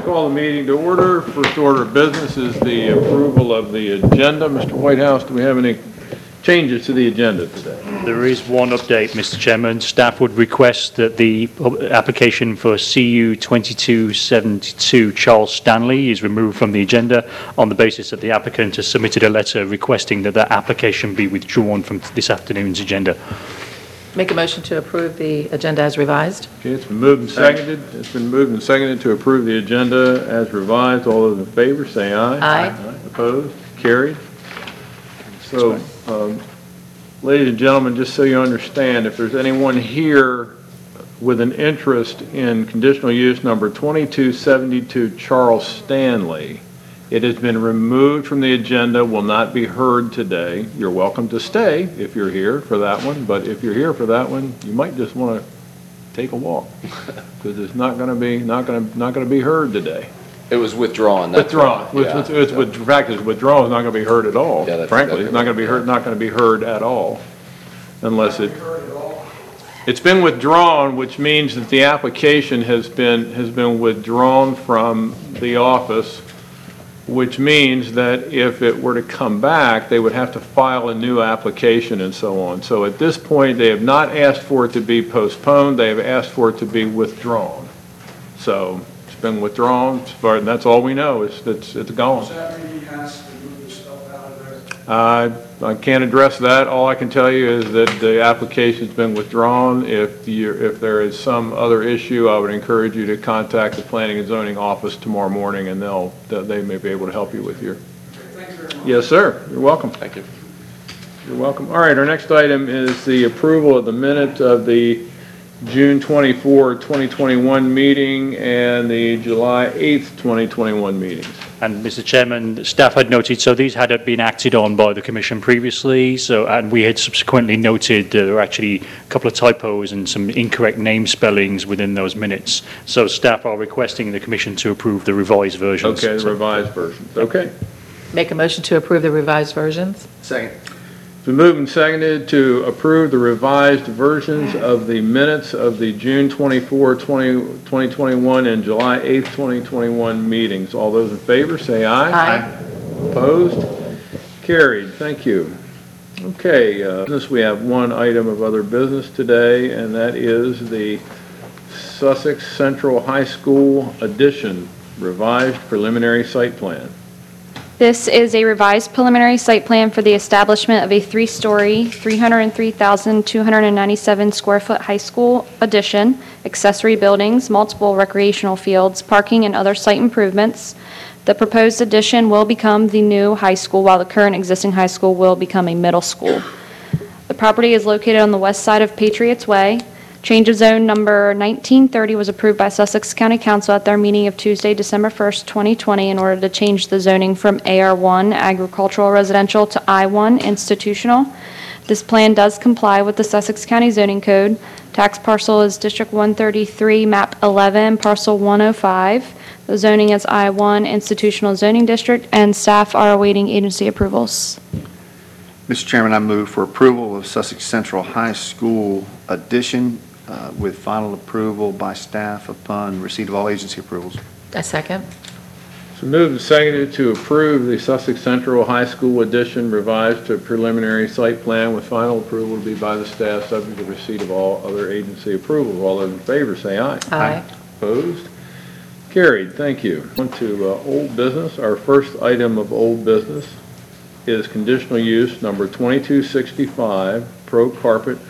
Call the meeting to order. First order of business is the approval of the agenda. Mr. Whitehouse, do we have any changes to the agenda today? There is one update, Mr. Chairman. Staff would request that the application for CU 2272 Charles Stanley is removed from the agenda on the basis that the applicant has submitted a letter requesting that that application be withdrawn from this afternoon's agenda. Make a motion to approve the agenda as revised. Okay, it's been moved and seconded. It's been moved and seconded to approve the agenda as revised. All those in favor say aye. Aye. Opposed? Carried. So, ladies and gentlemen, just so you understand, if there's anyone here with an interest in conditional use number 2272 Charles Stanley, it has been removed from the agenda, will not be heard today. You're welcome to stay if you're here for that one, but if you're here for that one, you might just want to take a walk because it's not going to be heard today. It was withdrawn. Withdrawn. Yeah. In fact, it's withdrawn. It's not going to be heard at all. Yeah, frankly, it's not going to be heard. Not going to be heard at all, unless it's been withdrawn, which means that the application has been withdrawn from the office. Which means that if it were to come back, they would have to file a new application and so on. So at this point, they have not asked for it to be postponed. They have asked for it to be withdrawn. So it's been withdrawn, and that's all we know. It's gone. Does that mean he has to move the stuff out of there? I can't address that. All I can tell you is that the application's been withdrawn. If there is some other issue, I would encourage you to contact the Planning and Zoning Office tomorrow morning, and they may be able to help you with your. Thank you very much. Yes, sir. You're welcome. Thank you. You're welcome. All right. Our next item is the approval of the minutes of the June 24, 2021 meeting and the July 8th, 2021 meetings. And Mr. Chairman, staff had noted, so these had been acted on by the Commission previously, and we had subsequently noted there were actually a couple of typos and some incorrect name spellings within those minutes. So staff are requesting the Commission to approve the revised versions. Okay, the revised versions. Okay. Make a motion to approve the revised versions. Second. It's been moved and seconded to approve the revised versions of the minutes of the June 24, 2021 and July 8th, 2021 meetings. All those in favor say aye. Aye. Opposed? Carried. Thank you. Okay, we have one item of other business today, and that is the Sussex Central High School addition revised preliminary site plan. This is a revised preliminary site plan for the establishment of a three-story, 303,297 square foot high school addition, accessory buildings, multiple recreational fields, parking, and other site improvements. The proposed addition will become the new high school, while the current existing high school will become a middle school. The property is located on the west side of Patriots Way. Change of zone number 1930 was approved by Sussex County Council at their meeting of Tuesday, December 1st, 2020, in order to change the zoning from AR1 agricultural residential to I1 institutional. This plan does comply with the Sussex County Zoning Code. Tax parcel is District 133, Map 11, Parcel 105. The zoning is I1 institutional zoning district, and staff are awaiting agency approvals. Mr. Chairman, I move for approval of Sussex Central High School addition with final approval by staff upon receipt of all agency approvals. A second. So moved and seconded to approve the Sussex Central High School addition revised to a preliminary site plan with final approval to be by the staff subject to receipt of all other agency approvals. All those in favor say aye. Aye. Opposed? Carried. Thank you. On to old business. Our first item of old business is conditional use number 2265 Pro Carpet